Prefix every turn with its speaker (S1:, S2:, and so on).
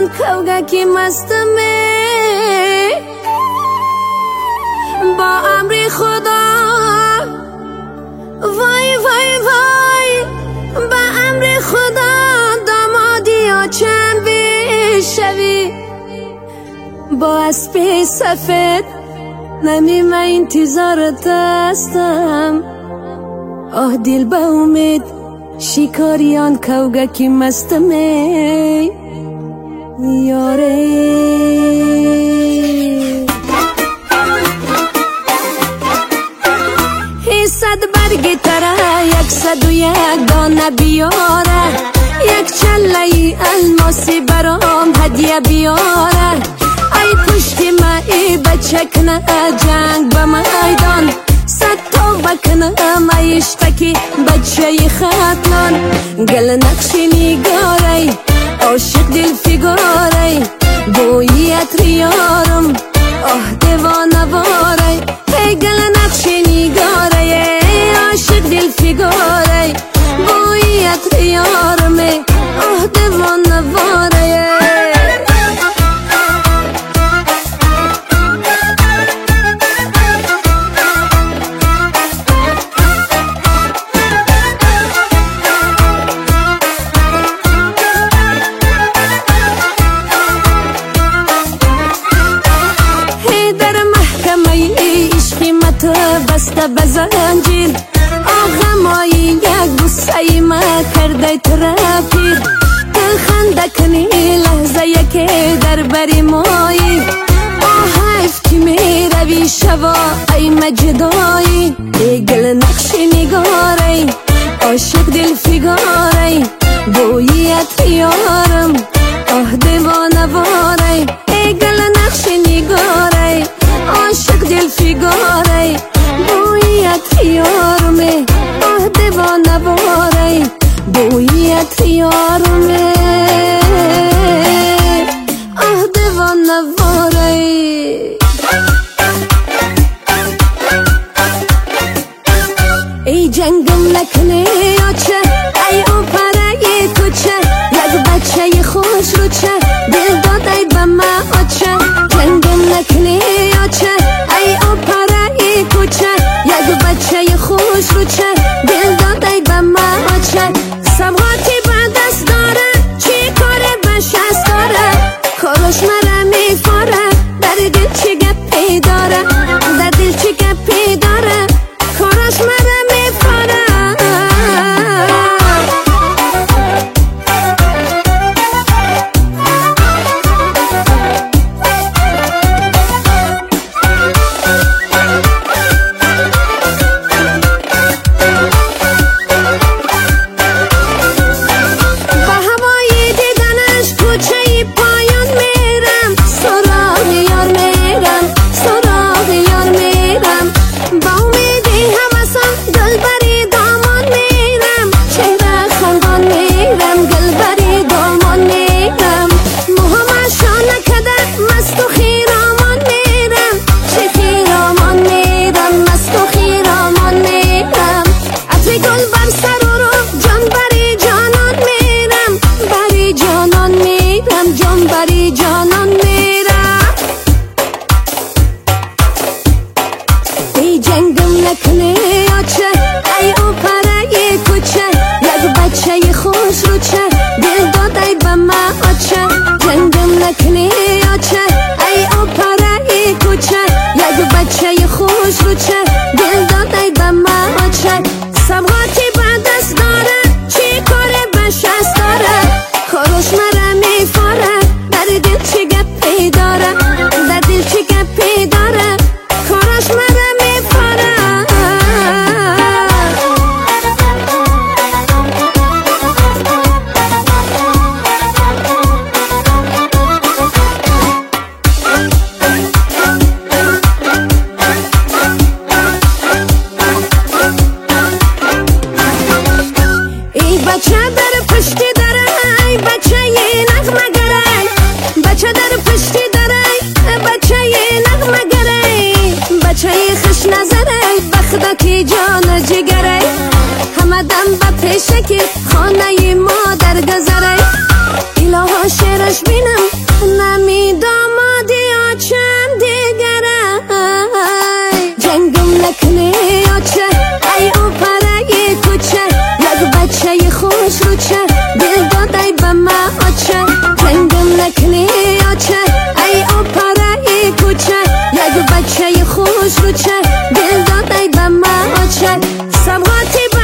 S1: کوگکی مستمه با امر خدا وای وای وای با امر خدا دامادی ها چند بشوی با اسب سفید نمی من انتظارت هستم آه دل با امید شکاریان کوگکی مستمه یاره صد برگ تره 101 دانه بیاره یک چله الماسی برام هدیه بیاره ای پشتی ما ای بچه کنه جنگ به میدان صد تا بکنه ای عشقکی بچه خطلان گل نقش نگاره عاشق دل فیگاره بوی عطر یارم آه دیوانه واره ای گل نقش نگاره عاشق دل فیگاره بوی عطر یارم آه دیوانه واره بسته بزنجیر آغمایی یک بوسه ما کرده ترافیر دل خنده کنی لحظه یکی در بری مایی حیف که می روی شوا ای مجدایی ای گل نقش نگاره عاشق دل فیگاره بوی عطر یارم آه دیوانه واره ای گل نقش نگاره عاشق دل فیگاره بوی عطر یارمه آه دیوانه واره بوی عطر یارمه آه دیوانه واره ای جنگم نکنه آچه ای او پره کوچه یک بچه خوش رو چه دل دادی به ما آچه جنگم نکنه آچه ای او پره کوچه یک بچه خوش رو چه دل دادی به ما آچه سبغاتی به دست داره چی کاره بشست داره کارش مرا میفاره در دل چی گپی داره در دل چی گپی داره کارش مرا میفاره جنگم نکنه آچه ای او پره کوچه یک بچه خوش رو چه دل دادی به ما آچه جنگم نکنه آچه ای او پره کوچه یک بچه خوش رو چه دل دادی به ما آچه سبغاتی به دست داره چی کاره بشست داره کارش مرا میفاره در دل چی گپی داره در دل چی گپی داره کارش مرا بچه در پشتی داره بچه نغمه گره بچه در پشتی داره بچه نغمه گره بچه خوش نظره بخدا کی جان جگره همه دم به پیشه که خانه ما در گذره الها شعرش بینم بازم قاطی